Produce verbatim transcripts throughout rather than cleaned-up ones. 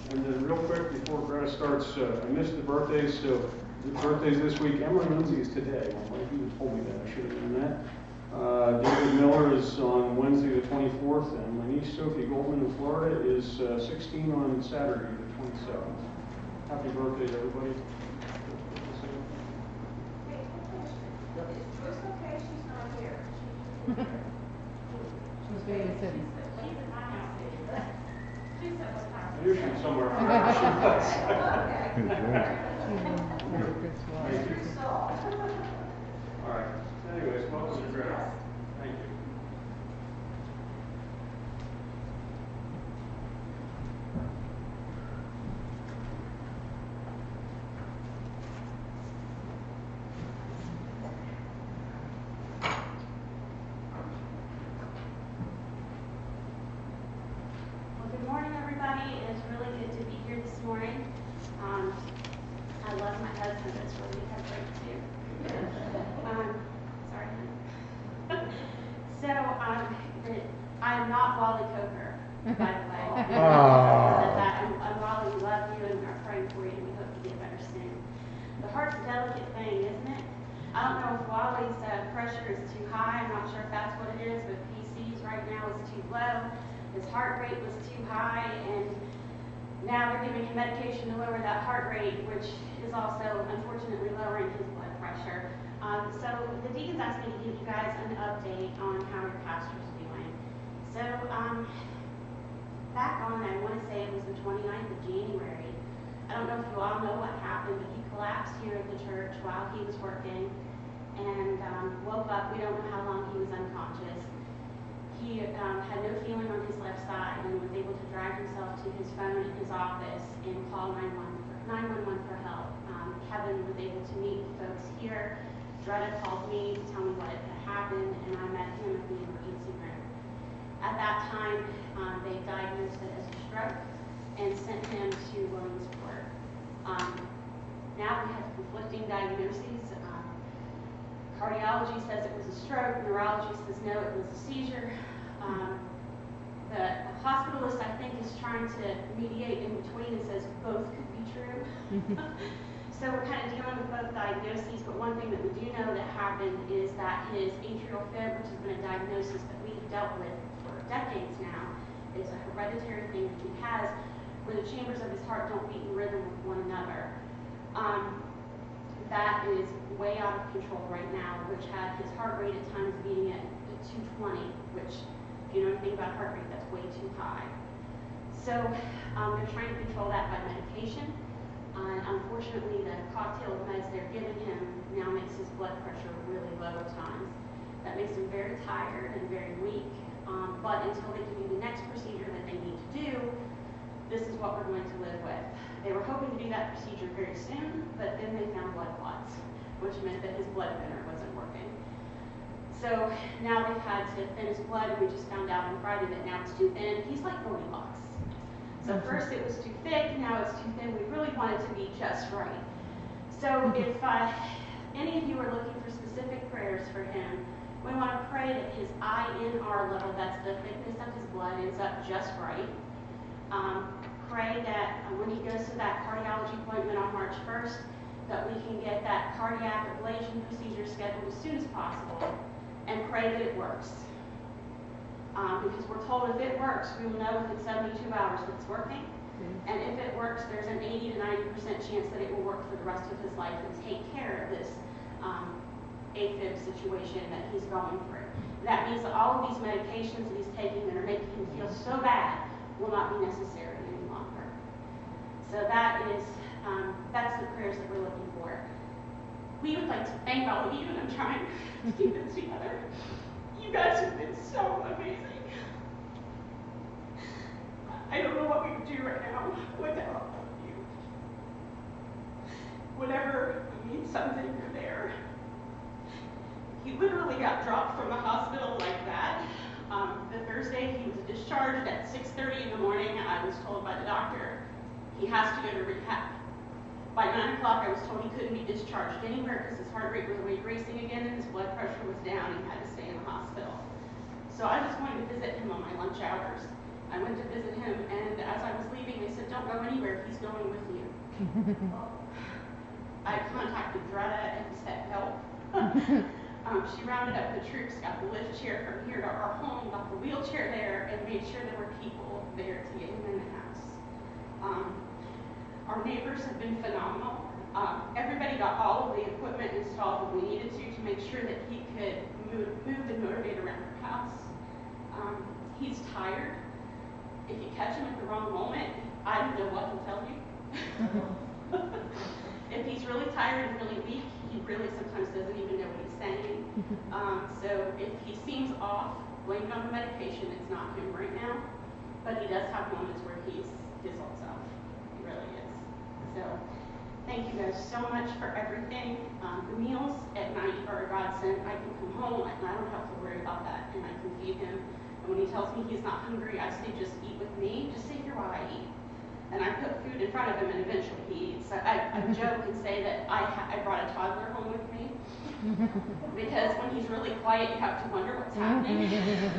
And then real quick, before Greta starts, uh, I missed the birthdays, so the birthdays this week. Emily Lindsay is today. Well, you told me that, I should have known that. Uh, David Miller is on Wednesday the twenty-fourth, and my niece Sophie Goldman in Florida is uh, sixteen on Saturday the twenty-seventh. Happy birthday to everybody. It's okay, she's not here. She's babysitting. She's in my house. She's at what time? You're shooting somewhere. She was. She's a good swallow. Thank you. All right. Anyways, welcome to Greta. Thank you. Well, good morning, everybody. It's really good to be here this morning. Um, I love my husband. It's really a break too. Um, sorry. So, um, I'm not Wally Coker, by the way. I said that. I'm, I'm Wally. We love you and are praying for you, and we hope you get better soon. The heart's a delicate thing, isn't it? I don't know if Wally's uh, pressure is too high. I'm not sure if that's what it is, but P C's right now is too low. His heart rate was too high, and now they're giving him medication to lower that heart rate, which is also unfortunately lowering his blood pressure. Um, so the deacons asked me to give you guys an update on how your pastor's doing. So um, back on, I want to say it was the twenty-ninth of January. I don't know if you all know what happened, but he collapsed here at the church while he was working and um, woke up. We don't know how long he was unconscious. He um, had no feeling on his left side and was able to drag himself to his phone in his office and call nine one one for help. Um, Kevin was able to meet folks here. Dretta called me to tell me what had happened, and I met him at the emergency room. At that time, um, they diagnosed it as a stroke and sent him to Williamsport. Um, now we have conflicting diagnoses. Um, cardiology says it was a stroke. Neurology says no, it was a seizure. Um, the, the hospitalist, I think, is trying to mediate in between and says both could be true. So we're kind of dealing with both diagnoses, but one thing that we do know that happened is that his atrial fib, which has been a diagnosis that we've dealt with for decades now, is a hereditary thing that he has, where the chambers of his heart don't beat in rhythm with one another. Um, that is way out of control right now, which had his heart rate at times beating at two twenty, which, if you know anything about heart rate, that's way too high. So um, they're trying to control that by medication. Uh, unfortunately, the cocktail of meds they're giving him now makes his blood pressure really low at times. That makes him very tired and very weak. Um, but until they can do the next procedure that they need to do, this is what we're going to live with. They were hoping to do that procedure very soon, but then they found blood clots, which meant that his blood thinner wasn't working. So now they've had to thin his blood, and we just found out on Friday that now it's too thin. He's like Goldilocks. So first it was too thick, now it's too thin. We really want it to be just right. So if uh, any of you are looking for specific prayers for him, we want to pray that his I N R level, that's the thickness of his blood, ends up just right. Um, pray that uh, when he goes to that cardiology appointment on March first, that we can get that cardiac ablation procedure scheduled as soon as possible, and pray that it works. Um, because we're told if it works, we will know within seventy-two hours that it's working. Mm-hmm. And if it works, there's an eighty to ninety percent chance that it will work for the rest of his life and take care of this um, AFib situation that he's going through. That means that all of these medications that he's taking that are making him feel so bad will not be necessary any longer. So that is, um, that's the prayers that we're looking for. We would like to thank all of you, and I'm trying to keep this together. You guys have been so amazing. I don't know what we would do right now without all of you. Whenever we need something, you're there. He literally got dropped from the hospital like that. Um, the Thursday he was discharged at six thirty in the morning. I was told by the doctor he has to go to rehab. By nine o'clock, I was told he couldn't be discharged anywhere because his heart rate was racing again and his blood pressure was down. He had to stay in the hospital. So I just wanted to visit him on my lunch hours I went to visit him, and as I was leaving, they said, don't go anywhere, he's going with you. I contacted Dretta and said, help. um, she rounded up the troops, got the lift chair from here to our home, got the wheelchair there, and made sure there were people there to get him in the house. Um, our neighbors have been phenomenal. Um, everybody got all of the equipment installed that we needed to to make sure that he could move, move and motivate around our house. Um, he's tired. If you catch him at the wrong moment, I don't know what he'll tell you. If he's really tired and really weak, he really sometimes doesn't even know what he's saying. Um, so if he seems off, blame it on the medication. It's not him right now. But he does have moments where he's his old self. He really is. So thank you guys so much for everything. Um, the meals at night are a godsend. I can come home and I don't have to worry about that, and I can feed him. And when he tells me he's not hungry, I say, just eat with me. Just sit here while I eat. And I put food in front of him, and eventually he eats. I, I joke and say that I, ha I brought a toddler home with me, because when he's really quiet, you have to wonder what's happening.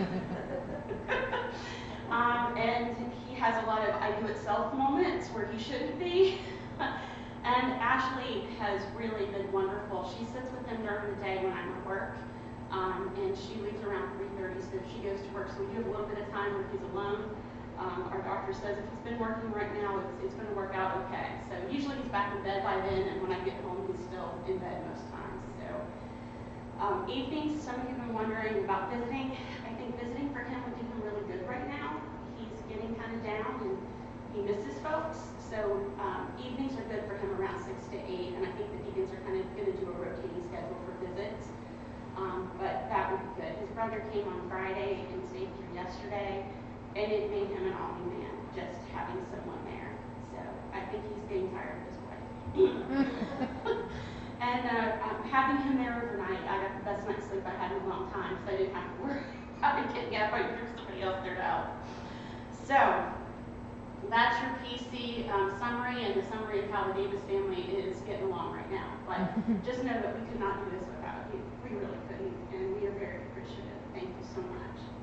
um, and he has a lot of I do it self moments where he shouldn't be. And Ashley has really been wonderful. She sits with him during the day when I'm at work, um, and she leaves around three thirty, so she goes to work. So we do have a little bit of time where he's alone. Um, our doctor says if he's been working right now, it's, it's going to work out okay. So usually he's back in bed by then, and when I get home, he's still in bed most times. So um, evenings, some of you have been wondering about visiting. I think visiting for him would do him really good right now. He's getting kind of down, and he misses folks. So um, evenings are good for him around six to eight, and I think the deacons are kind of going to do a rotating schedule for visits. Um, but that would be good. His brother came on Friday and stayed through yesterday. And it made him an all-new man, just having someone there. So I think he's getting tired of his wife. And uh, um, having him there overnight, I got the best night's sleep I had in a long time, so I didn't have to worry about getting up. I threw somebody else there to help. So that's your P C um, summary, and the summary of how the Davis family is getting along right now. But just know that we could not do this without you. We really couldn't, and we are very appreciative. Thank you so much.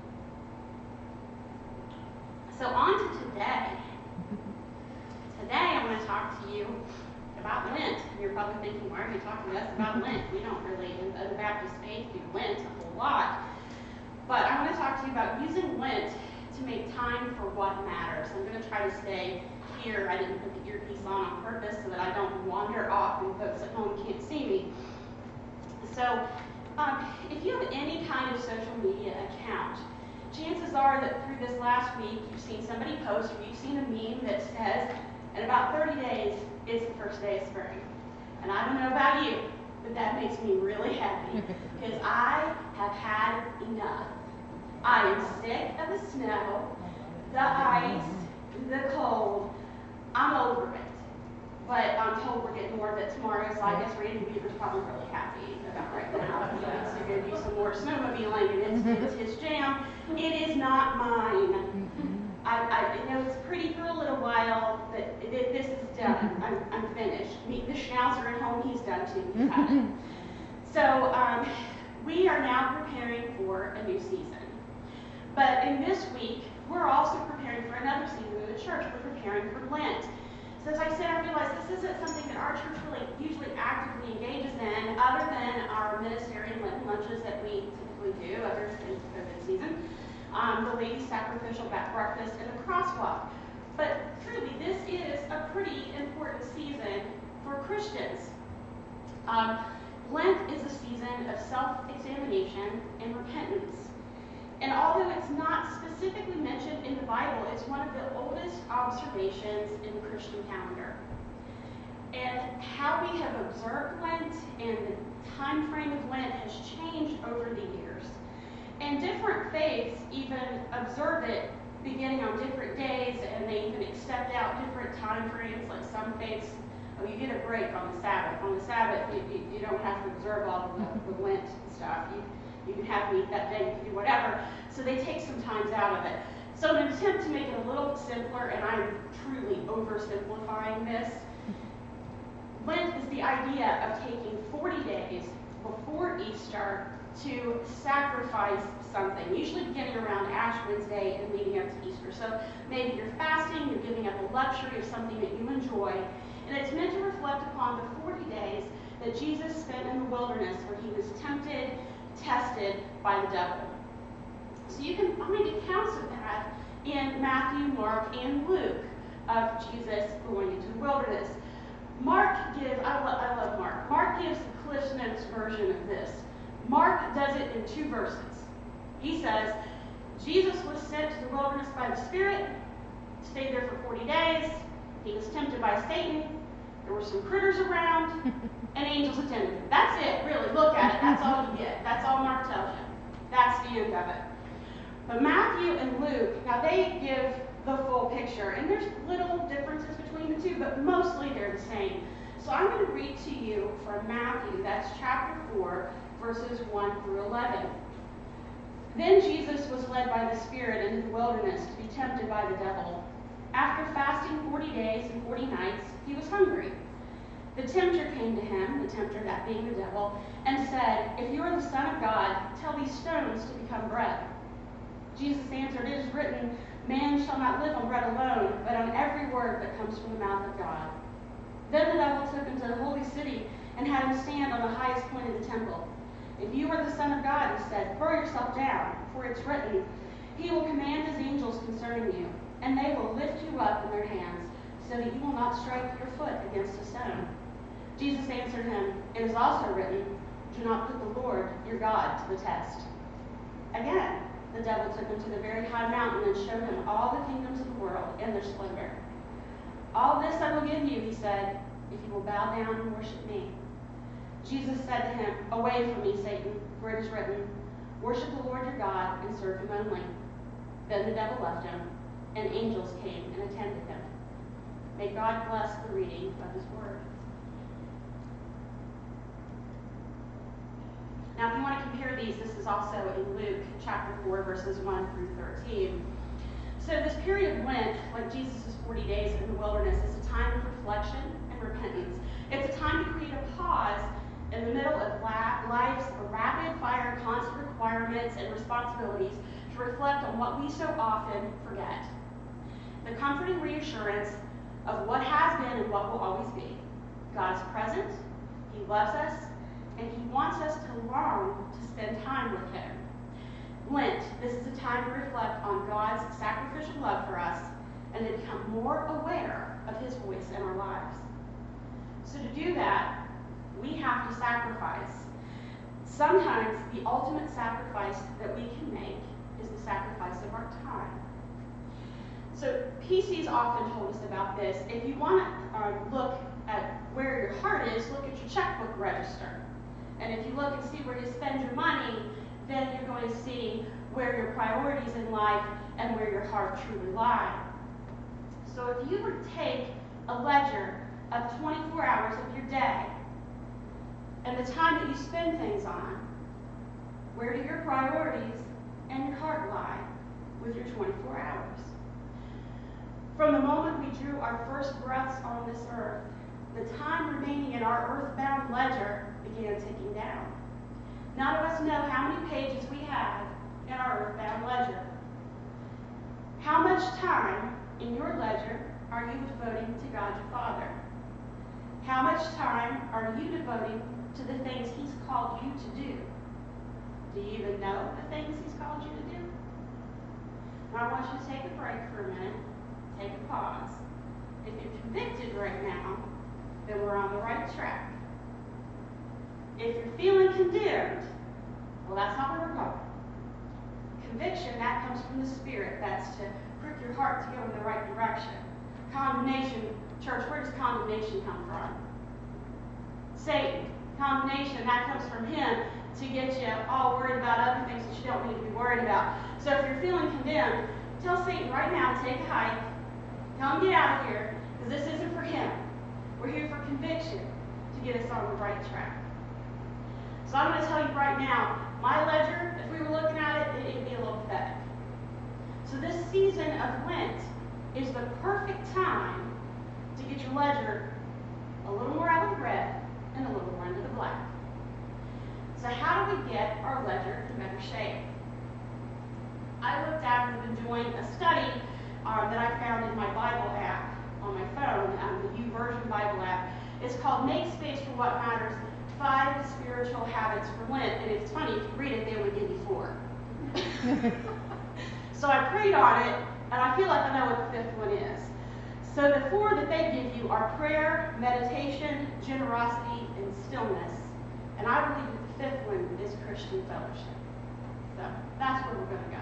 So on to today. Today I want to talk to you about Lent. You're probably thinking, why are you talking to us about Lent? We don't really, in the Baptist faith, do Lent a whole lot. But I want to talk to you about using Lent to make time for what matters. I'm going to try to stay here. I didn't put the earpiece on on purpose so that I don't wander off and folks at home can't see me. So um, if you have any kind of social media account, chances are that through this last week, you've seen somebody post or you've seen a meme that says, in about thirty days, it's the first day of spring. And I don't know about you, but that makes me really happy because I have had enough. I am sick of the snow, the ice, the cold. I'm over it. But I'm told we're getting more of it tomorrow, so I guess Randy Weaver's probably really happy about right now. He wants to go do some more snowmobiling, and it's, it's his jam. It is not mine. I, I you know it's pretty for a little while, but it, this is done. I'm, I'm finished. Me, the Schnauzer at home, he's done too. He's had it. So um, we are now preparing for a new season. But in this week, we're also preparing for another season in the church. We're preparing for Lent. So as I said, I realized this isn't something that our church really usually actively engages in, other than our ministerial Lenten lunches that we typically do, other than COVID season, um, the ladies' sacrificial breakfast, and the crosswalk. But truly, this is a pretty important season for Christians. Um, Lent is a season of self-examination and repentance. And although it's not specifically mentioned in the Bible, it's one of the oldest observations in the Christian calendar. And how we have observed Lent and the time frame of Lent has changed over the years. And different faiths even observe it beginning on different days, and they even accept out different time frames. Like some faiths, oh, you get a break on the Sabbath. On the Sabbath, you, you, you don't have to observe all of the, the Lent stuff. You, You can have meat that day, you can do whatever. So they take some times out of it. So in an attempt to make it a little simpler, and I'm truly oversimplifying this, Lent is the idea of taking forty days before Easter to sacrifice something, usually beginning around Ash Wednesday and leading up to Easter. So maybe you're fasting, you're giving up a luxury of something that you enjoy, and it's meant to reflect upon the forty days that Jesus spent in the wilderness where he was tempted, tested by the devil. So you can find accounts of that in Matthew, Mark, and Luke of Jesus going into the wilderness. Mark gives, I, lo- I love Mark. Mark gives the Cliff's Notes version of this. Mark does it in two verses. He says, Jesus was sent to the wilderness by the Spirit, stayed there for forty days, he was tempted by Satan, there were some critters around, and angels attended him. That's it, really. Look at it. That's all you get. That's all Mark tells you. That's the end of it. But Matthew and Luke, now they give the full picture, and there's little differences between the two, but mostly they're the same. So I'm going to read to you from Matthew, that's chapter four, verses one through eleven. Then Jesus was led by the Spirit into the wilderness to be tempted by the devil. After fasting forty days and forty nights, he was hungry. The tempter came to him, the tempter that being the devil, and said, "If you are the Son of God, tell these stones to become bread." Jesus answered, "It is written, man shall not live on bread alone, but on every word that comes from the mouth of God." Then the devil took him to the holy city and had him stand on the highest point of the temple. "If you are the Son of God," he said, "throw yourself down, for it's written, he will command his angels concerning you, and they will lift you up in their hands, so that you will not strike your foot against a stone." Jesus answered him, "It is also written, do not put the Lord your God to the test." Again, the devil took him to the very high mountain and showed him all the kingdoms of the world and their splendor. "All this I will give you," he said, "if you will bow down and worship me." Jesus said to him, "Away from me, Satan, for it is written, worship the Lord your God and serve him only." Then the devil left him, and angels came and attended him. May God bless the reading of his word. Now, if you want to compare these, this is also in Luke chapter four, verses one through thirteen. So this period of Lent, like Jesus' forty days in the wilderness, is a time of reflection and repentance. It's a time to create a pause in the middle of life's rapid-fire constant requirements and responsibilities to reflect on what we so often forget. The comforting reassurance of what has been and what will always be. God's present, he loves us, and he wants us to long to spend time with him. Lent, this is a time to reflect on God's sacrificial love for us and to become more aware of his voice in our lives. So to do that, we have to sacrifice. Sometimes the ultimate sacrifice that we can make is the sacrifice of our time. So P C's often told us about this. If you want to uh, look at where your heart is, look at your checkbook register. And if you look and see where you spend your money, then you're going to see where your priorities in life and where your heart truly lie. So if you were to take a ledger of twenty-four hours of your day and the time that you spend things on, where do your priorities and your heart lie with your twenty-four hours? From the moment we drew our first breaths on this earth, the time remaining in our earthbound ledger began ticking down. None of us know how many pages we have in our earthbound ledger. How much time in your ledger are you devoting to God your Father? How much time are you devoting to the things he's called you to do? Do you even know the things he's called you to do? Now I want you to take a break for a minute. Take a pause. If you're convicted right now, then we're on the right track. If you're feeling condemned, well, that's not where we're going. Conviction, that comes from the Spirit. That's to prick your heart to go in the right direction. Condemnation, church, where does condemnation come from? Satan. Condemnation, that comes from him to get you all worried about other things that you don't need to be worried about. So if you're feeling condemned, tell Satan right now to take a hike. Tell him get out of here, because this isn't for him. We're here for conviction to get us on the right track. So I'm going to tell you right now, my ledger, if we were looking at it, it would be a little pathetic. So this season of Lent is the perfect time to get your ledger a little more out of the red and a little more into the black. So how do we get our ledger in better shape? I looked at and been doing a study um, that I found in my Bible app on my phone, um, the YouVersion Bible app. It's called Make Space for What Matters, Five Spiritual Habits for Lent. And it's funny, if you read it, they only give you four. So I prayed on it, and I feel like I know what the fifth one is. So the four that they give you are prayer, meditation, generosity, and stillness. And I believe that the fifth one is Christian fellowship. So that's where we're going to go.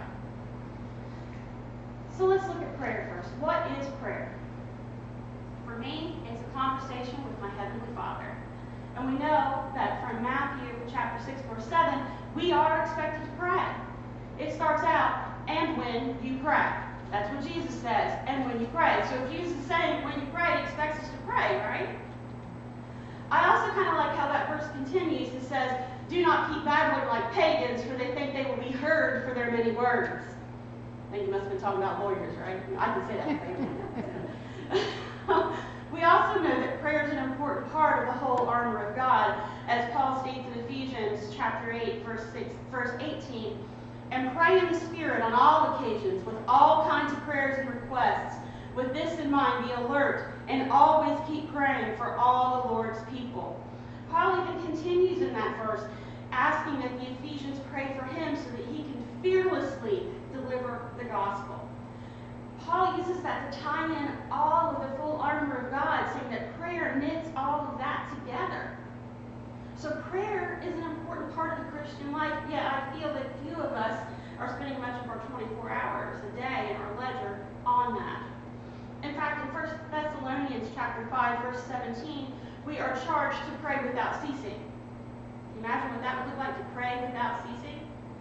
So let's look at prayer first. What is prayer? For me, it's a conversation with my Heavenly Father. And we know that from Matthew chapter six, verse seven, we are expected to pray. It starts out, and when you pray. That's what Jesus says, and when you pray. So if Jesus is saying when you pray, he expects us to pray, right? I also kind of like how that verse continues. It says, do not keep babbling like pagans, for they think they will be heard for their many words. I think you must have been talking about lawyers, right? I can say that. We also know that prayer is an important part of the whole armor of God, as Paul states in Ephesians chapter eight, verse six, verse eighteen. And pray in the Spirit on all occasions with all kinds of prayers and requests. With this in mind, be alert and always keep praying for all the Lord's people. Paul even continues in that verse, asking that the Ephesians pray for him so that he can fearlessly deliver the gospel. Paul uses that to tie in all of the full armor of God, saying that prayer knits all of that together. So prayer is an important part of the Christian life, yet I feel that few of us are spending much of our twenty-four hours a day in our ledger on that. In fact, in First Thessalonians chapter five, verse seventeen, we are charged to pray without ceasing. Can you imagine what that would look like, to pray without ceasing?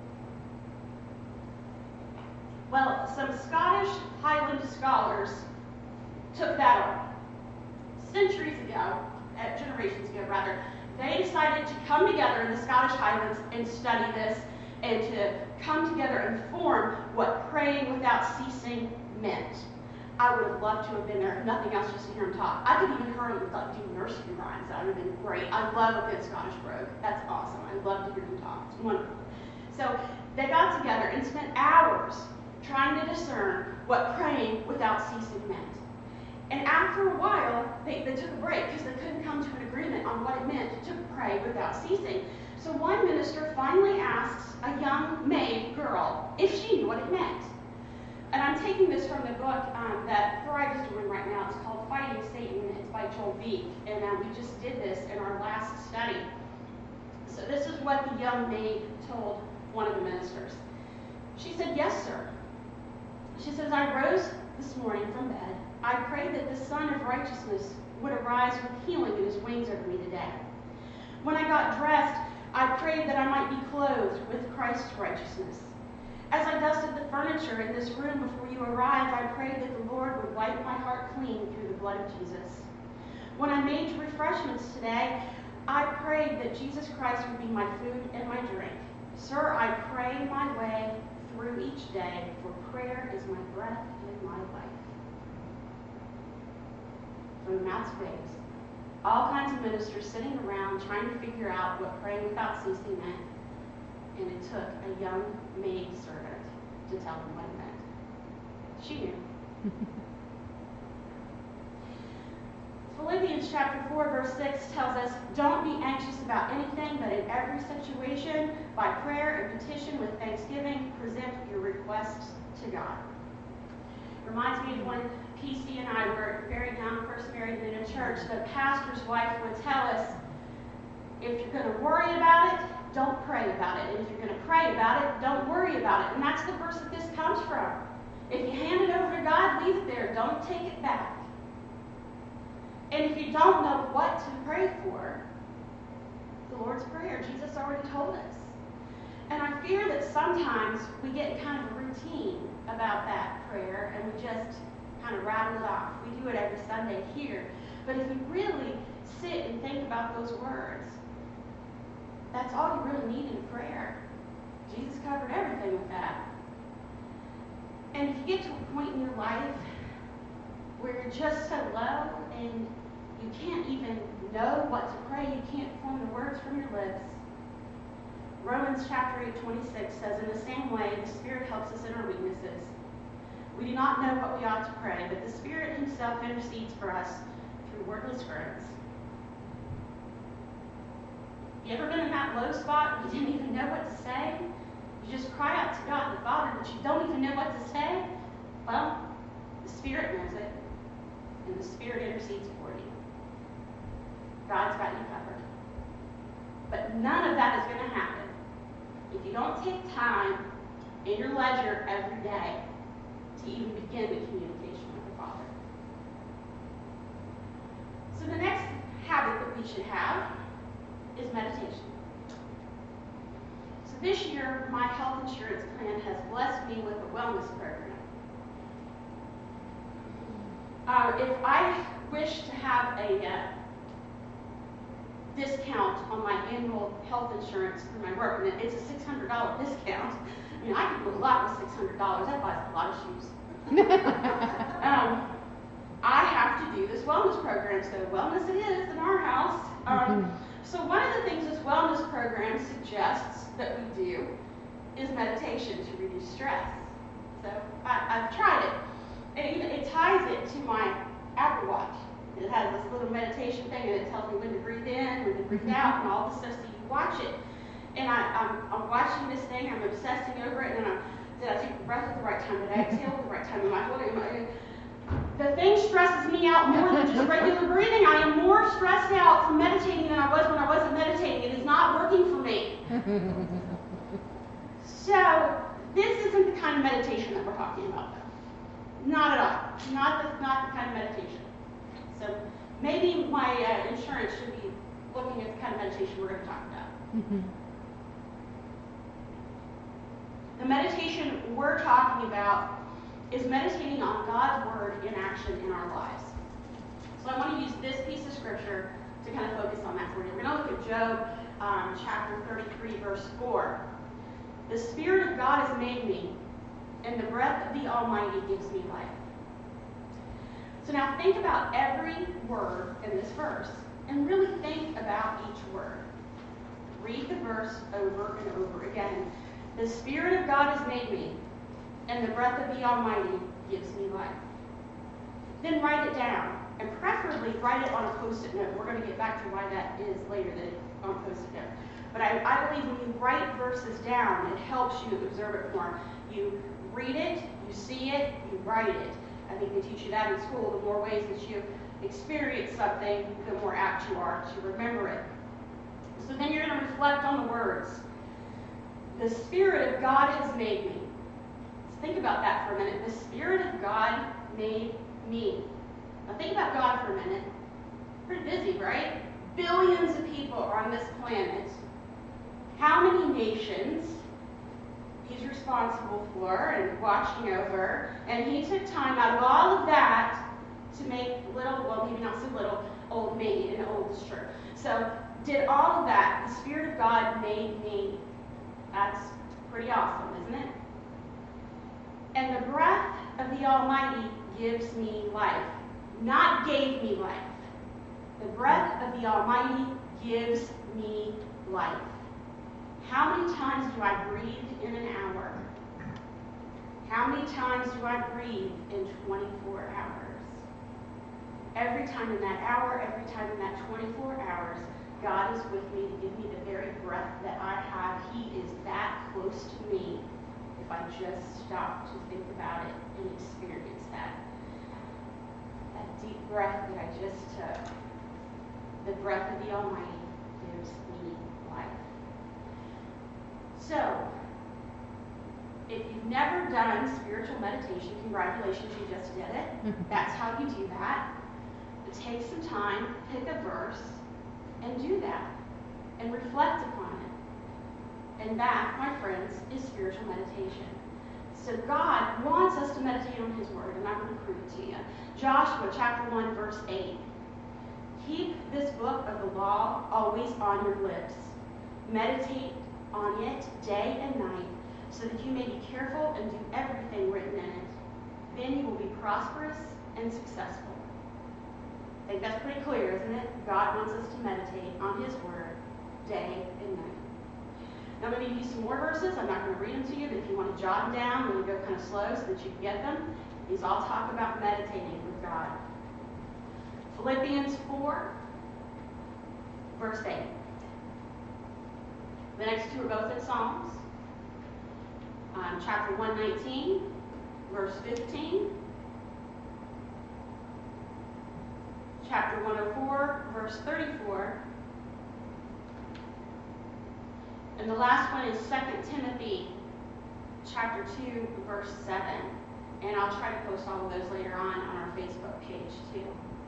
Well, some Scottish Highland scholars took that on. Centuries ago, uh, generations ago rather, they decided to come together in the Scottish Highlands and study this and to come together and form what praying without ceasing meant. I would have loved to have been there, if nothing else, just to hear him talk. I could even hear him like, do nursery rhymes. That would have been great. I love a good Scottish brogue. That's awesome. I love to hear him talk. It's wonderful. So they got together and spent hours trying to discern what praying without ceasing meant. And after a while, they, they took a break because they couldn't come to an agreement on what it meant to pray without ceasing. So one minister finally asks a young maid girl if she knew what it meant. And I'm taking this from the book um, that Thrive is doing right now. It's called Fighting Satan. It's by Joel Beek. And um, we just did this in our last study. So this is what the young maid told one of the ministers. She said, yes, sir. She says, I rose this morning from bed. I prayed that the Son of Righteousness would arise with healing in his wings over me today. When I got dressed, I prayed that I might be clothed with Christ's righteousness. As I dusted the furniture in this room before you arrived, I prayed that the Lord would wipe my heart clean through the blood of Jesus. When I made refreshments today, I prayed that Jesus Christ would be my food and my drink. Sir, I pray my way through each day, for prayer is my breath and my life. From the mouths of babes, all kinds of ministers sitting around trying to figure out what praying without ceasing meant, and it took a young maid servant to tell them what it meant. She knew. Philippians chapter four, verse six tells us, don't be anxious about anything, but in every situation, by prayer and petition with thanksgiving, present your requests to God. Reminds me of when P C and I were very young, first married in a church. The pastor's wife would tell us, if you're going to worry about it, don't pray about it. And if you're going to pray about it, don't worry about it. And that's the verse that this comes from. If you hand it over to God, leave it there. Don't take it back. And if you don't know what to pray for, the Lord's Prayer, Jesus already told us. And I fear that sometimes we get kind of a routine about that prayer and we just kind of rattle it off. We do it every Sunday here. But if you really sit and think about those words, that's all you really need in prayer. Jesus covered everything with that. And if you get to a point in your life where you're just so low and you can't even know what to pray, you can't form the words from your lips, Romans chapter eight, twenty-six says, in the same way, the Spirit helps us in our weaknesses. We do not know what we ought to pray, but the Spirit himself intercedes for us through wordless groans. You ever been in that low spot where you didn't even know what to say? You just cry out to God the Father, but you don't even know what to say? Well, the Spirit knows it, and the Spirit intercedes for you. God's got you covered. But none of that is going to happen if you don't take time in your ledger every day to even begin the communication with the Father. So the next habit that we should have is meditation. So this year, my health insurance plan has blessed me with a wellness program. Uh, if I wish to have a uh, discount on my annual health insurance through my work, and it's a six hundred dollars discount. I mean, I could do a lot with six hundred dollars. That buys a lot of shoes. um, I have to do this wellness program, so wellness it is in our house. Um, mm-hmm. So one of the things this wellness program suggests that we do is meditation to reduce stress. So I, I've tried it. It, even, it ties it to my Apple Watch. It has this little meditation thing, and it tells me when to breathe in, when to breathe out, and all this stuff, so you watch it. And I, I'm, I'm watching this thing, I'm obsessing over it, and I'm, did I take the breath at the right time? Did I exhale at the right time? Am I holding? Am I, the thing stresses me out more than just regular breathing. I am more stressed out from meditating than I was when I wasn't meditating. It is not working for me. So this isn't the kind of meditation that we're talking about, though. Not at all. Not the, not the kind of meditation. So maybe my uh, insurance should be looking at the kind of meditation we're going to talk about. Mm-hmm. The meditation we're talking about is meditating on God's Word in action in our lives. So I want to use this piece of scripture to kind of focus on that for you. We're going to look at Job um, chapter thirty-three, verse four. The Spirit of God has made me, and the breath of the Almighty gives me life. So now think about every word in this verse, and really think about each word. Read the verse over and over again. The Spirit of God has made me, and the breath of the Almighty gives me life. Then write it down, and preferably write it on a Post-it note. We're going to get back to why that is later, that it's on a Post-it note. But I, I believe when you write verses down, it helps you observe it more. You read it, you see it, you write it. I think they teach you that in school. The more ways that you experience something, the more apt you are to remember it. So then you're going to reflect on the words. The Spirit of God has made me. Let's think about that for a minute. The Spirit of God made me. Now think about God for a minute. Pretty busy, right? Billions of people are on this planet. How many nations He's responsible for and watching over, and He took time out of all of that to make little, well, maybe not so little, old me and old church. So did all of that. The Spirit of God made me. That's pretty awesome, isn't it? And the breath of the Almighty gives me life. Not gave me life. The breath of the Almighty gives me life. How many times do I breathe in an hour? How many times do I breathe in twenty-four hours? Every time in that hour, every time in that twenty-four hours, God is with me to give me the very breath that I have. He is that close to me if I just stop to think about it and experience that. That deep breath that I just took. The breath of the Almighty gives me life. So, if you've never done spiritual meditation, congratulations, you just did it. That's how you do that. But take some time, pick a verse, and do that. And reflect upon it. And that, my friends, is spiritual meditation. So God wants us to meditate on His Word, and I'm going to prove it to you. Joshua chapter one, verse eight. Keep this book of the law always on your lips. Meditate on it day and night, so that you may be careful and do everything written in it. Then you will be prosperous and successful. I think that's pretty clear, isn't it? God wants us to meditate on His Word day and night. Now I'm going to give you some more verses. I'm not going to read them to you, but if you want to jot them down, I'm going to go kind of slow so that you can get them. These all talk about meditating with God. Philippians four, verse eight. The next two are both in Psalms. Um, chapter one nineteen, verse fifteen. Chapter one oh four, verse thirty-four. And the last one is Second Timothy chapter two, verse seven. And I'll try to post all of those later on on our Facebook page too.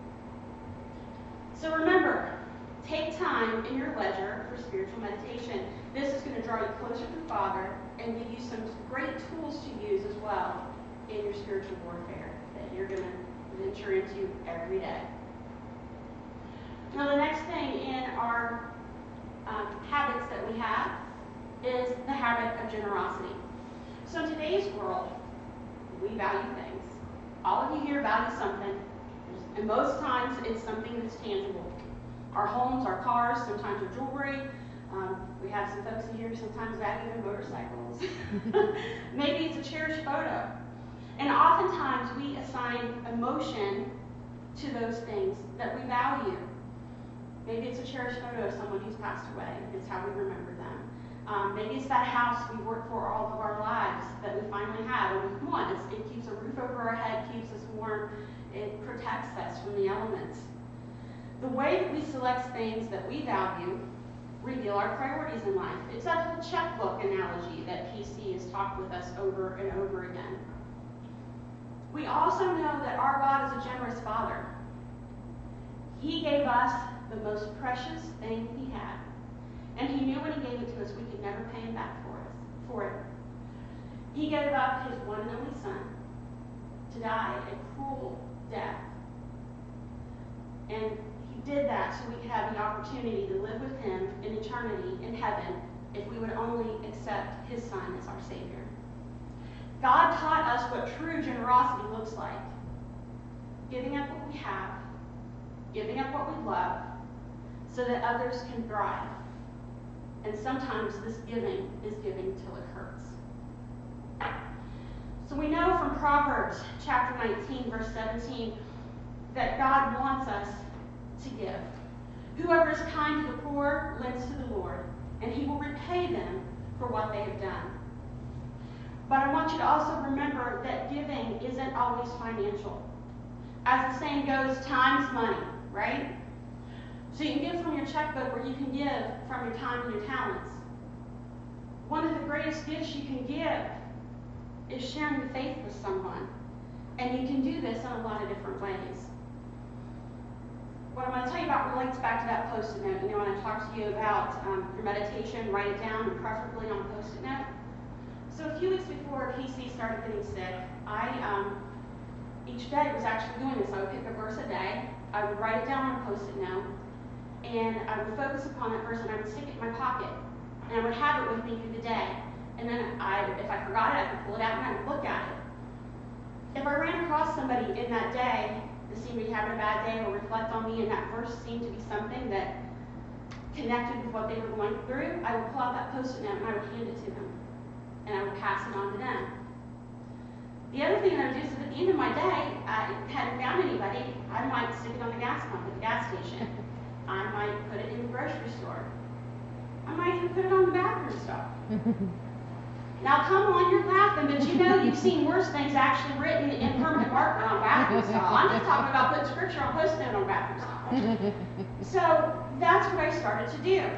So remember, take time in your leisure for spiritual meditation. This is going to draw you closer to the Father and give you some great tools to use as well in your spiritual warfare that you're going to venture into every day. Now the next thing in our um, habits that we have is the habit of generosity. So in today's world, we value things. All of you here value something, and most times it's something that's tangible. Our homes, our cars, sometimes our jewelry. Um, we have some folks in here who sometimes value their motorcycles. Maybe it's a cherished photo. And oftentimes we assign emotion to those things that we value. Maybe it's a cherished photo of someone who's passed away. It's how we remember them. Um, maybe it's that house we worked for all of our lives that we finally have and we want. It's, it keeps a roof over our head, keeps us warm, it protects us from the elements. The way that we select things that we value reveal our priorities in life. It's that whole checkbook analogy that P C has talked with us over and over again. We also know that our God is a generous Father. He gave us the most precious thing He had. And He knew when He gave it to us, we could never pay Him back for us, for it. He gave up His one and only Son to die a cruel death. And He did that so we could have the opportunity to live with Him in eternity in heaven if we would only accept His Son as our Savior. God taught us what true generosity looks like. Giving up what we have, giving up what we love, so that others can thrive. And sometimes this giving is giving till it hurts. So we know from Proverbs chapter nineteen, verse seventeen, that God wants us to give. Whoever is kind to the poor lends to the Lord, and He will repay them for what they have done. But I want you to also remember that giving isn't always financial. As the saying goes, time's money, right? So you can give from your checkbook or you can give from your time and your talents. One of the greatest gifts you can give is sharing your faith with someone. And you can do this in a lot of different ways. What I'm going to tell you about relates back to that Post-it note. You know, when I talked to you about um, your meditation, write it down, and preferably on a Post-it note. So a few weeks before P C started getting sick, I um, each day was actually doing this. I would pick a verse a day. I would write it down on a Post-it note. And I would focus upon that verse, and I would stick it in my pocket. And I would have it with me through the day. And then I, if I forgot it, I could pull it out and I would look at it. If I ran across somebody in that day that seemed to be having a bad day or reflect on me, and that verse seemed to be something that connected with what they were going through, I would pull out that Post-it note and I would hand it to them. And I would pass it on to them. The other thing that I would do is at the end of my day, I hadn't found anybody, I might stick it on the gas pump at the gas station. I might put it in the grocery store. I might even put it on the bathroom stall. Now come on, you're laughing, but you know you've seen worse things actually written in permanent marker on bathroom stall. I'm just talking about putting scripture on Post-it note on bathroom stall. So that's what I started to do.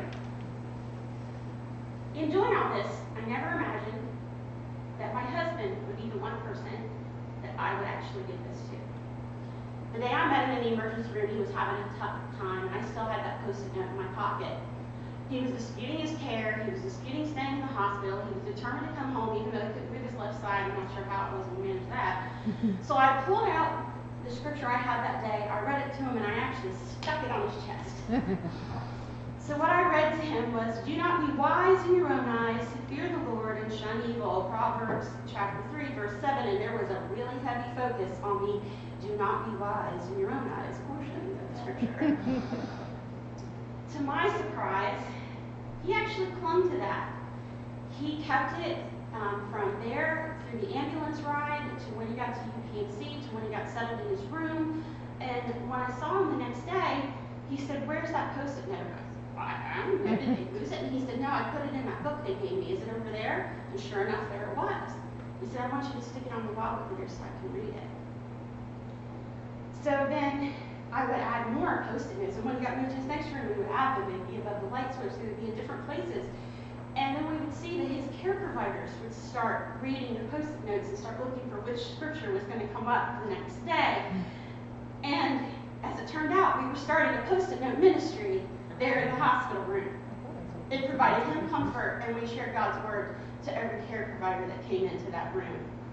In doing all this, I never imagined that my husband would be the one person that I would actually give this to. The day I met him in the emergency room, he was having a tough time, and I still had that Post-it note in my pocket. He was disputing his care, he was disputing staying in the hospital, he was determined to come home even though he couldn't move his left side. I'm not sure how it was to manage that. So I pulled out the scripture I had that day, I read it to him, and I actually stuck it on his chest. So what I read to him was, do not be wise in your own eyes, fear the Lord and shun evil. Proverbs chapter three, verse seven, and there was a really heavy focus on the do not be wise in your own eyes portion of the scripture. To my surprise, he actually clung to that. he kept it um, from there through the ambulance ride to when he got to U P M C to when he got settled in his room. And when I saw him the next day, he said, "Where's that Post-it note?" I said, "I don't know, did they lose it?" And he said, "No, I put it in that book they gave me. Is it over there?" And sure enough, there it was. He said, "I want you to stick it on the wall over there so I can read it." So then I would add more Post-it notes. And when he got moved to his next room, we would add them. They'd be above the light switch. They would be in different places. And then we would see that his care providers would start reading the Post-it notes and start looking for which scripture was going to come up the next day. And as it turned out, we were starting a Post-it note ministry there in the hospital room. It provided him comfort, and we shared God's word to every care provider that came into that room.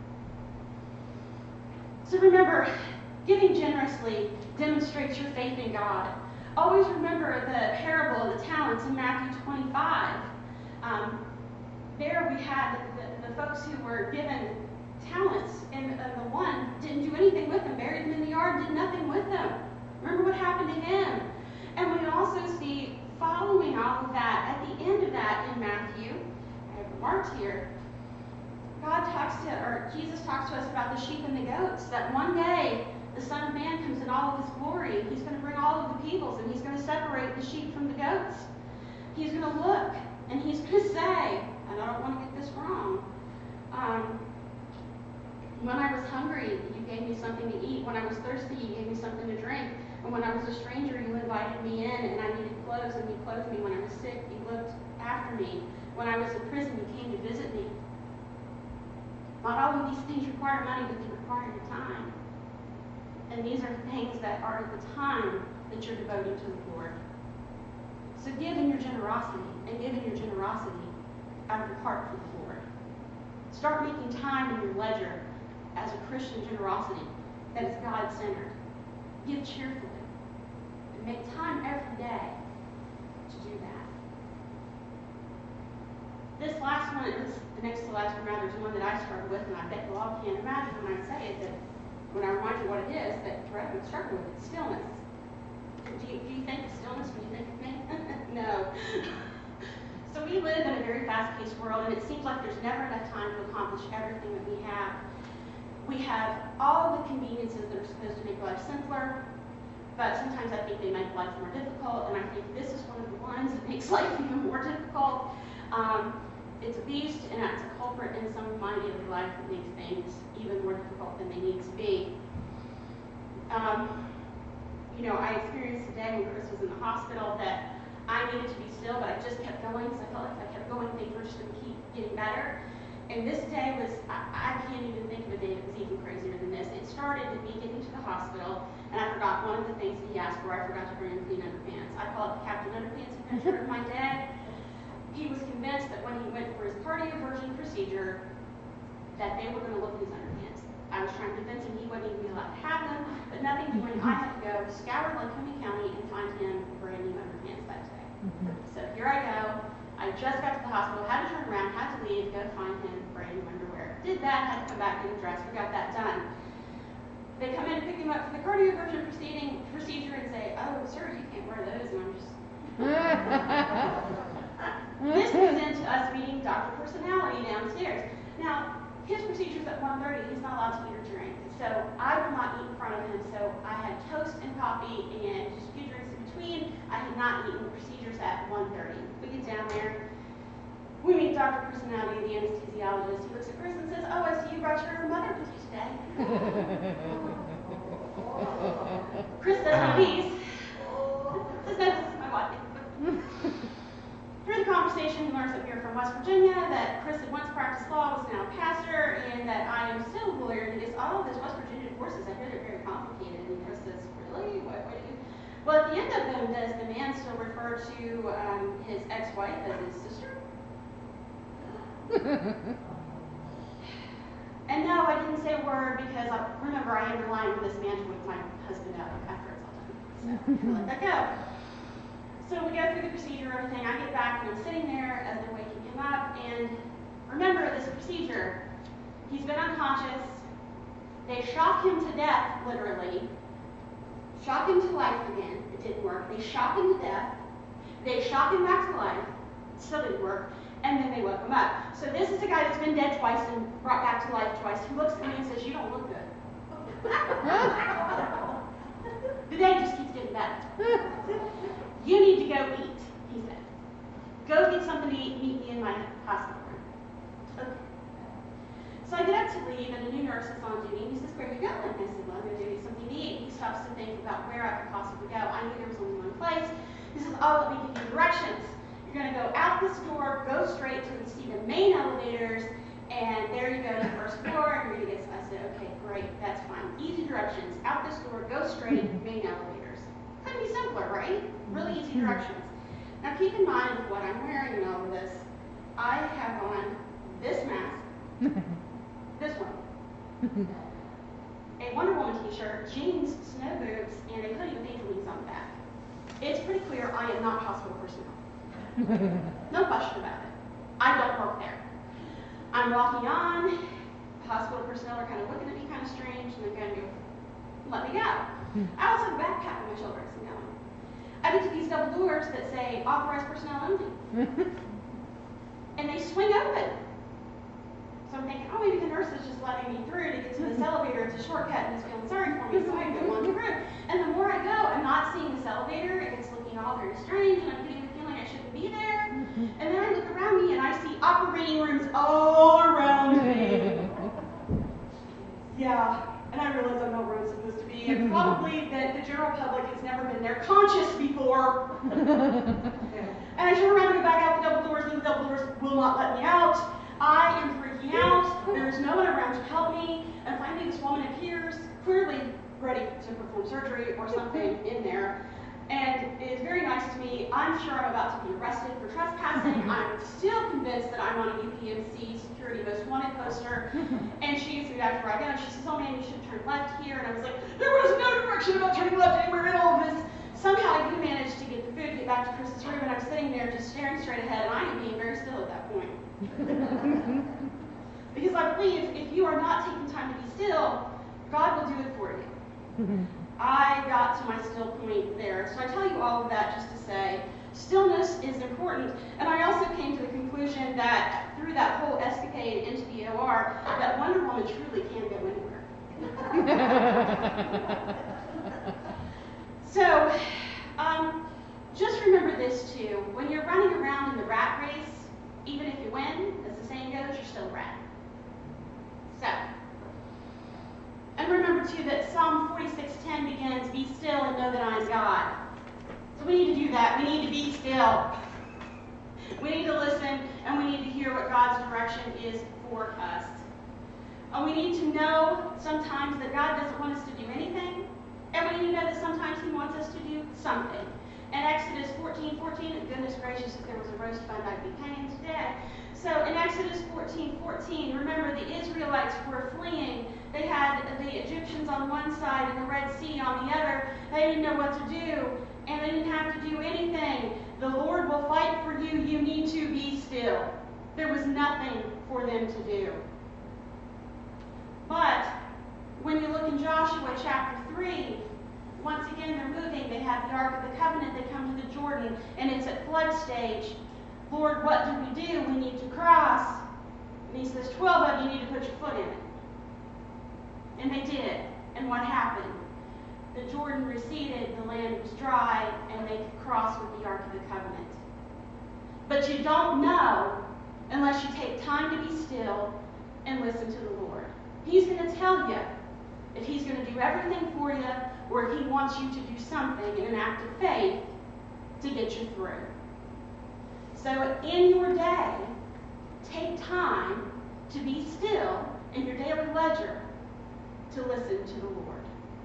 So remember, giving generously demonstrates your faith in God. Always remember the parable of the talents in Matthew twenty-five. Um, there we had the, the, the folks who were given talents, and uh, the one didn't do anything with them, buried them in the yard, did nothing with them. Remember what happened to him. And we also see, following all of that, at the end of that in Matthew, I have marked here, God talks to, or Jesus talks to us about the sheep and the goats, that one day the Son of Man comes in all of his glory, and he's going to bring all of the peoples, and he's going to separate the sheep from the goats. He's going to look, and he's going to say, and I don't want to get this wrong, um, when I was hungry, you gave me something to eat. When I was thirsty, you gave me something to drink. And when I was a stranger, you invited me in, and I needed clothes, and you clothed me. When I was sick, you looked after me. When I was in prison, you came to visit me. Not all of these things require money, but they require your time. And these are things that are the time that you're devoting to the Lord. So give in your generosity, and give in your generosity out of your heart for the Lord. Start making time in your ledger as a Christian generosity that is God-centered. Give cheerfully. And make time every day to do that. This last one, this, the next to last one rather, is one that I struggle with, and I bet you all can imagine when I say it, that when I remind you what it is, that Brett would struggle with it. Stillness. Do you, do you think of stillness when you think of me? No. So we live in a very fast-paced world, and it seems like there's never enough time to accomplish everything that we have. We have all the conveniences that are supposed to make life simpler, but sometimes I think they make life more difficult, and I think this is one of the ones that makes life even more difficult. Um, it's a beast, and it's a culprit in some of my daily life that makes things even more difficult than they need to be. Um, you know, I experienced a day when Chris was in the hospital that I needed to be still, but I just kept going because I felt like if I kept going, things were just going to keep getting better. And this day was, I, I can't even think of a day that was even crazier than this. It started with me getting to the hospital, and I forgot one of the things that he asked for. I forgot to bring him clean underpants. I call it the Captain Underpants adventure of my day. He was convinced that when he went for his cardioversion procedure, that they were going to look at his underpants. I was trying to convince him he wouldn't even be allowed to have them, but nothing doing. I had to go scour Lycoming County and find him brand new underpants that day. So here I go. I just got to the hospital, had to turn around, had to leave, go find him brand new underwear. Did that, had to come back, get him dressed. We got that done. They come in and pick him up for the cardioversion proceeding procedure and say, "Oh, sir, you can't wear those." And I'm just. This goes into us meeting Doctor Personality downstairs. Now, his procedure's at one thirty. He's not allowed to eat or drink. So I will not eat in front of him. So I had toast and coffee and just a few drinks in between. I had not eaten. The procedure's at one thirty. We get down there. We meet Doctor Personality, the anesthesiologist. He looks at Chris and says, "Oh, I see you brought your mother with you today." Chris doesn't leave. Says, "No, this is my wife." Through the conversation, he learns that we are from West Virginia, that Chris had once practiced law, was now a pastor, and that I am still a lawyer. And he goes, "Oh, those West Virginia courses, I hear they're very complicated." And Chris says, "Really? What, what do you?" Well, at the end of them, does the man still refer to um, his ex-wife as his sister? And no, I didn't say a word because, I, remember, I am relying on this man to wake my husband up after it's all done. So I let that go. So we go through the procedure, everything. I get back and I'm sitting there as they're waking him up. And remember this procedure. He's been unconscious. They shock him to death, literally. Shock him to life again. It didn't work. They shock him to death. They shock him back to life. It still didn't work. and then they woke him up. So this is a guy that's been dead twice and brought back to life twice, who looks at me and says, "You don't look good." The day just keeps getting better. "You need to go eat," he said. "Go get something to eat, meet me in my hospital room." Okay. So I get up to leave, and a new nurse is on duty, and he says, "Where are you going?" I said, "Well, I'm going to go get something to eat." He stops to think about where I could possibly go. I knew there was only one place. He says, "Oh, let me give you directions. You're going to go out this door, go straight till you see the main elevators, and there you go to the first floor, and you're going to get..." I said, "Okay, great, that's fine. Easy directions. Out this door, go straight, main elevators." Couldn't be simpler, right? Really easy directions. Now keep in mind with what I'm wearing and all of this, I have on this mask, this one, a Wonder Woman t-shirt, jeans, snow boots, and a hoodie with angel wings on the back. It's pretty clear I am not hospital personnel. No question about it. I don't work there. I'm walking on, hospital personnel are kind of looking at me kind of strange, and they're going to go, "Let me go." I also have a backpack on my shoulder, so I'm going. I get to these double doors that say authorized personnel only. And they swing open. So I'm thinking, oh, maybe the nurse is just letting me through to get to this elevator. It's a shortcut and is feeling sorry for me, so I go on through. And the more I go, I'm not seeing this elevator, and it's looking all very strange, and I'm getting the feeling I shouldn't be there. And then I look around me, and I see operating rooms all around me. Yeah, and I realize I'm not where I'm supposed to be, and probably that the general public has never been there conscious before. And I turn around and go back out the double doors, and the double doors will not let me out. I am freaking out. There's no one around to help me. And finally, this woman appears, clearly ready to perform surgery or something in there, and is very nice to me. I'm sure I'm about to be arrested for trespassing. I'm still convinced that I'm on a U P M C security most wanted poster. And she gets me back to where I go, and she says, "Oh man, you should turn left here." And I was like, there was no direction about turning left anywhere in all of this. Somehow I do manage to get the food, get back to Chris's room, and I'm sitting there just staring straight ahead, and I am being very still at that point. Because I believe if you are not taking time to be still, God will do it for you. I got to my still point there. So I tell you all of that just to say, stillness is important. And I also came to the conclusion that through that whole escapade into the O R, that Wonder Woman truly can go anywhere. So, um, just remember this too. When you're running around in the rat race, even if you win, as the saying goes, you're still a rat. So, and remember too that Psalm forty-six ten begins, "Be still and know that I am God." So we need to do that. We need to be still. We need to listen, and we need to hear what God's direction is for us. And we need to know sometimes that God doesn't want us to do anything, and we need to know that sometimes He wants us to do something. In Exodus fourteen fourteen, and goodness gracious, if there was a roast fund, I'd be paying today. So in Exodus fourteen fourteen, remember the Israelites were fleeing. They had the Egyptians on one side and the Red Sea on the other. They didn't know what to do, and they didn't have to do anything. The Lord will fight for you. You need to be still. There was nothing for them to do. But when you look in Joshua chapter three, once again they're moving. They have the Ark of the Covenant. They come to the Jordan, and it's at flood stage. "Lord, what do we do? We need to cross." And He says, twelve of you need to put your foot in it. And they did. And what happened? The Jordan receded, the land was dry, and they could cross with the Ark of the Covenant. But you don't know unless you take time to be still and listen to the Lord. He's going to tell you if He's going to do everything for you, or if He wants you to do something in an act of faith to get you through. So in your day, take time to be still in your daily ledger to listen to the Lord.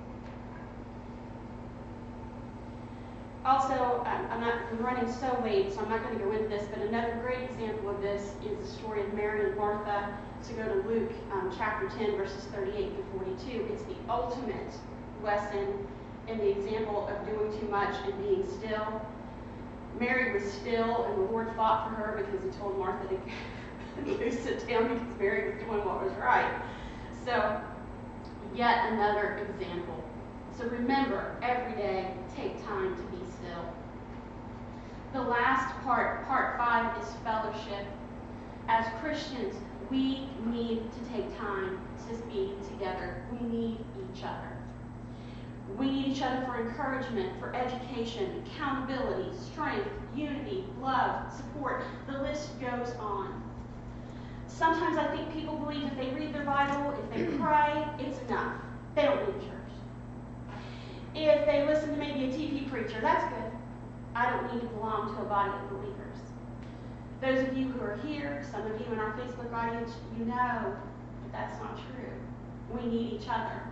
Also, I'm not I'm running so late, so I'm not going to go into this, but another great example of this is the story of Mary and Martha. So go to Luke um, chapter ten, verses thirty-eight to forty-two. It's the ultimate lesson in the example of doing too much and being still. Mary was still, and the Lord fought for her because He told Martha to go sit down because Mary was doing what was right. So, yet another example. So remember, every day, take time to be still. The last part, part five, is fellowship. as Christians, we need to take time to be together. We need each other. We need each other for encouragement, for education, accountability, strength, unity, love, support. The list goes on. Sometimes I think people believe if they read their Bible, if they pray, it's enough. They don't need church. If they listen to maybe a T V preacher, that's good. I don't need to belong to a body of believers. Those of you who are here, some of you in our Facebook audience, you know that that's not true. We need each other.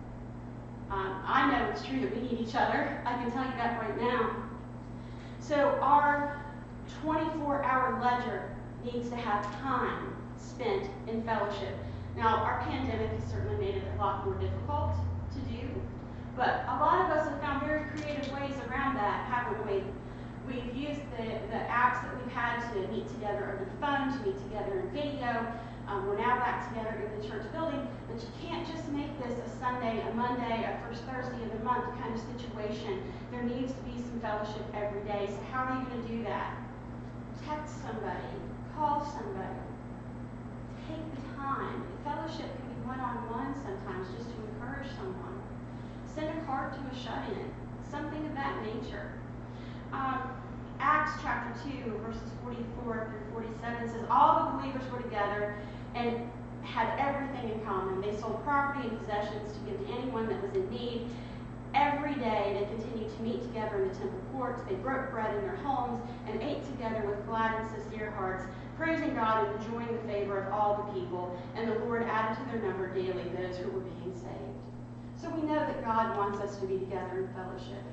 Um, I know it's true that we need each other. I can tell you that right now. So our twenty-four hour ledger needs to have time spent in fellowship. Now, our pandemic has certainly made it a lot more difficult to do, but a lot of us have found very creative ways around that, haven't we? We've used the, the apps that we've had to meet together over the phone, to meet together in video. Um, we're now back together in the church building, but you can't just make this a Sunday, a Monday, a first Thursday of the month kind of situation. There needs to be some fellowship every day. So how are you going to do that? Text somebody, call somebody, take the time. Fellowship can be one-on-one sometimes, just to encourage someone. Send a card to a shut-in, something of that nature. Um, Acts chapter two, verses forty-four through forty-seven says, all the believers were together and had everything in common. They sold property and possessions to give to anyone that was in need. Every day they continued to meet together in the temple courts. They broke bread in their homes and ate together with glad and sincere hearts, praising God and enjoying the favor of all the people. And the Lord added to their number daily those who were being saved. So we know that God wants us to be together in fellowship.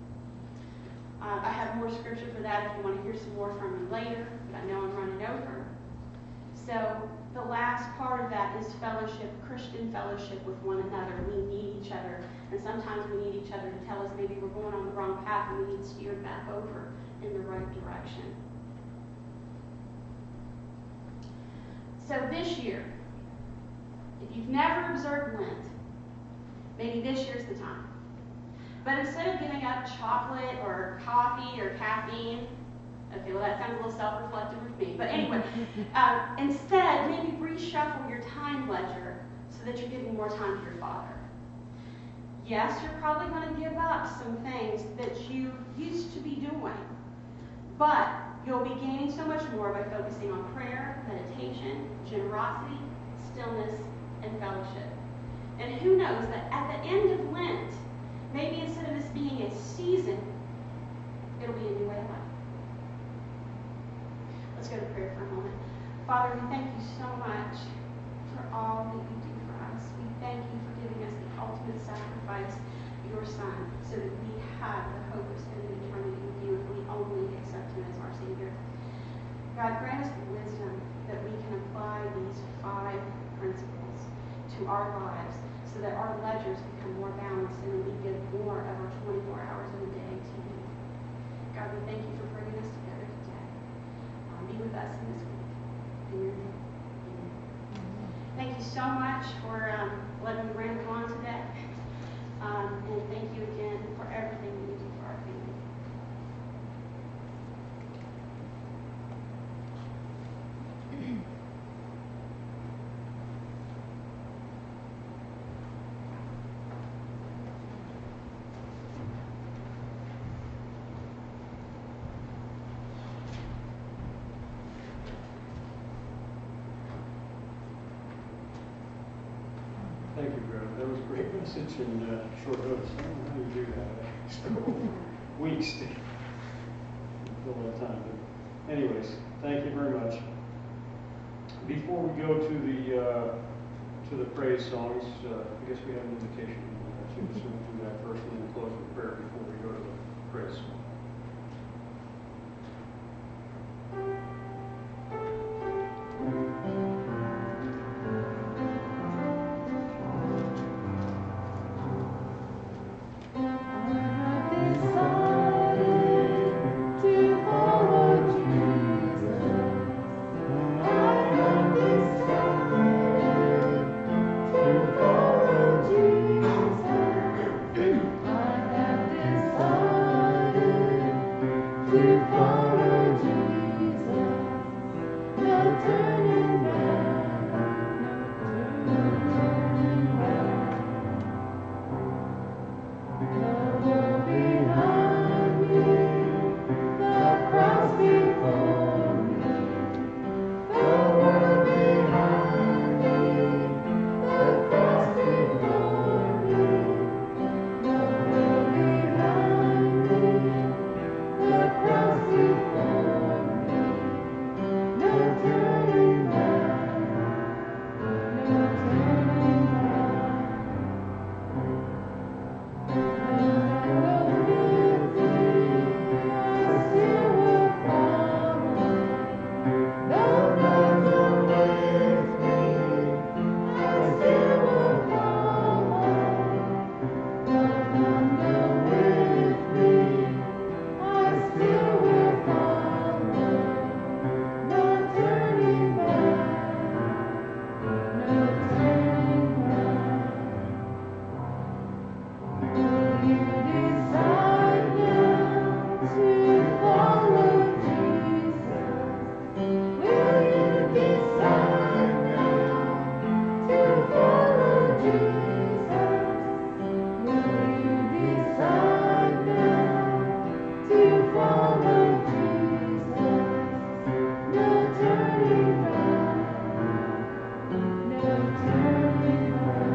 Uh, I have more scripture for that if you want to hear some more from me later, but I know I'm running over. So the last part of that is fellowship, Christian fellowship with one another. We need each other, and sometimes we need each other to tell us maybe we're going on the wrong path and we need steered back over in the right direction. So this year, if you've never observed Lent, maybe this year's the time. But instead of giving up chocolate or coffee or caffeine, okay, well that sounds a little self-reflective with me, but anyway, uh, instead maybe reshuffle your time ledger so that you're giving more time to your Father. Yes, you're probably going to give up some things that you used to be doing, but you'll be gaining so much more by focusing on prayer, meditation, generosity, stillness, and fellowship. And who knows that at the end of Lent, maybe instead of this being a season, it'll be a new way of life. Let's go to prayer for a moment. Father, we thank you so much for all that you do for us. We thank you for giving us the ultimate sacrifice, your Son, so that we have the hope of spending eternity with you if we only accept him as our Savior. God, grant us the wisdom that we can apply these five principles to our lives so that our ledgers become more balanced and that we give more of our twenty-four hours of the day to you. God, we thank you for bringing us together today. Um, be with us in this week. In your name. Amen. Thank you so much for um, letting me ramble on today. Um, and thank you again for everything that you do for our family. Thank you, Greta. That was a great message in uh, short notice. I don't know how you do that. It's weeks to fill that time. But anyways, thank you very much. Before we go to the uh, to the praise songs, uh, I guess we have an invitation. Uh, so we'll do that first and then close with prayer before we go to the praise song. To